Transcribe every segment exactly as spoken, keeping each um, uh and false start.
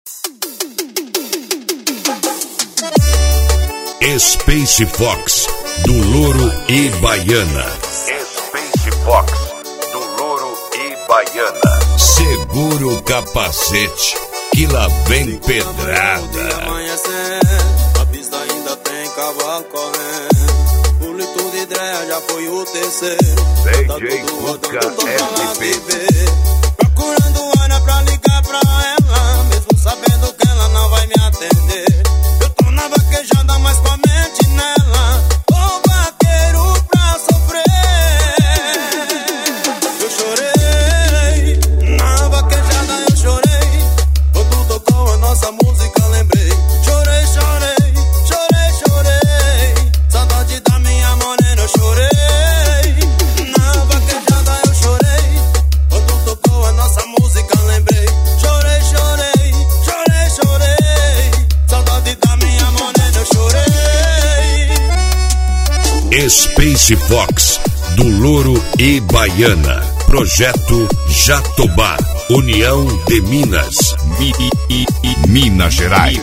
Space Fox, do Louro e Baiana. Space Fox, do Louro e Baiana. Segura o capacete, que lá vem pedrada. A pista ainda tem cavalo correndo. O litro de ideia já foi o terceiro. D J Cuca S P. Procurando Ana pra ligar pra ela, mesmo sabendo que ela não vai me atender. Eu tô na vaquejada, mas com a mente nela. Ô vaqueiro pra sofrer. Eu chorei, na vaquejada eu chorei. Quando tocou a nossa música lembrei. Chorei, chorei, chorei, chorei. Saudade da minha morena eu chorei. Na vaquejada eu chorei. Quando tocou a nossa música lembrei. Chorei, chorei, chorei, chorei. Saudade da minha morena eu chorei. Space Fox, do Louro e Baiana. Projeto Jatobá, União de Minas, Mi, I, I, Minas Gerais.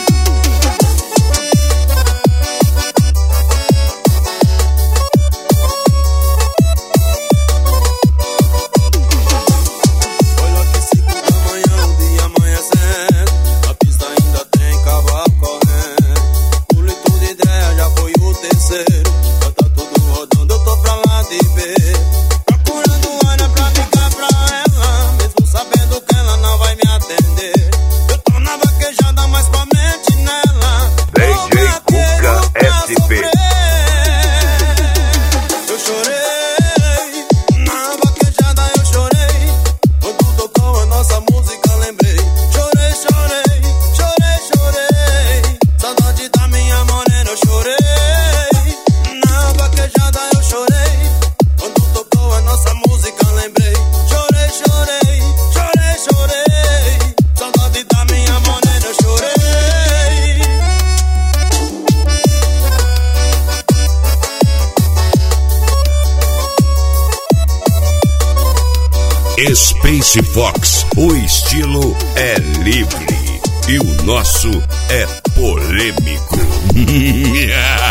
Olha que cinco da manhã, o dia amanhecendo. A pista ainda tem cavalo correndo. O litro de ideia já foi o terceiro. Já tá tudo rodando, eu tô pra lá de ver. Procurando Ana pra ligar pra ela, mesmo sabendo que ela não vai me atender. Eu tô na vaquejada, mas com a mente nela. D J Cuca S P. Eu chorei, na vaquejada eu chorei. Quando tocou a nossa música lembrei. Chorei, chorei, chorei, chorei. Saudade da minha morena eu chorei. Na vaquejada eu chorei. Quando tocou a nossa música lembrei. Chorei, chorei, chorei, chorei. Saudade da minha morena eu chorei. Space Fox, o estilo é livre e o nosso é polêmico.